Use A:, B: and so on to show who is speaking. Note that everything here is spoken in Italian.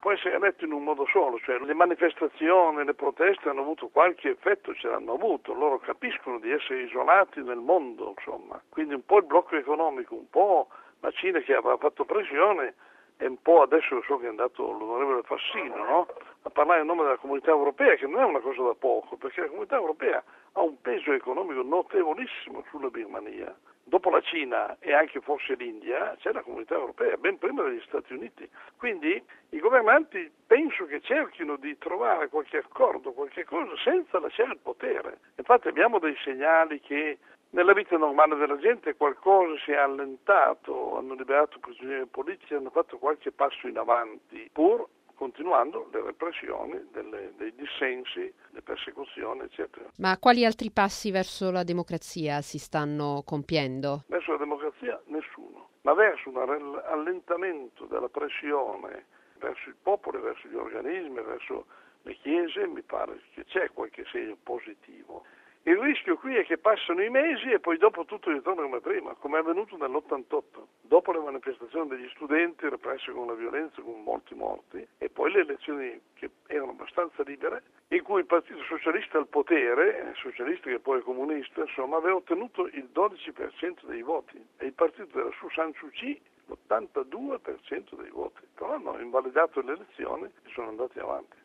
A: può essere letto in un modo solo, cioè le manifestazioni, le proteste hanno avuto qualche effetto, ce l'hanno avuto, loro capiscono di essere isolati nel mondo, insomma, quindi un po' il blocco economico, un po' la Cina che aveva fatto pressione e un po' adesso so che è andato l'onorevole Fassino, no? A parlare in nome della comunità europea, che non è una cosa da poco, perché la comunità europea ha un peso economico notevolissimo sulla Birmania. Dopo la Cina e anche forse l'India c'è la comunità europea, ben prima degli Stati Uniti. Quindi i governanti penso che cerchino di trovare qualche accordo, qualche cosa, senza lasciare il potere. Infatti abbiamo dei segnali che nella vita normale della gente qualcosa si è allentato, hanno liberato prigionieri politici, hanno fatto qualche passo in avanti, pur continuando le repressioni, dei dissensi, le persecuzioni, eccetera.
B: Ma quali altri passi verso la democrazia si stanno compiendo?
A: Verso la democrazia nessuno, ma verso un allentamento della pressione verso il popolo, verso gli organismi, verso le chiese, mi pare che c'è qualche segno positivo. Il rischio qui è che passano i mesi e poi dopo tutto ritorna come prima, come è avvenuto nell'88, dopo le manifestazioni degli studenti represse con la violenza, con molti morti, e poi le elezioni che erano abbastanza libere, in cui il Partito Socialista al potere, socialista che poi è comunista, insomma, aveva ottenuto il 12% dei voti e il partito della Aung San Suu Kyi l'82% dei voti, però hanno invalidato le elezioni e sono andati avanti.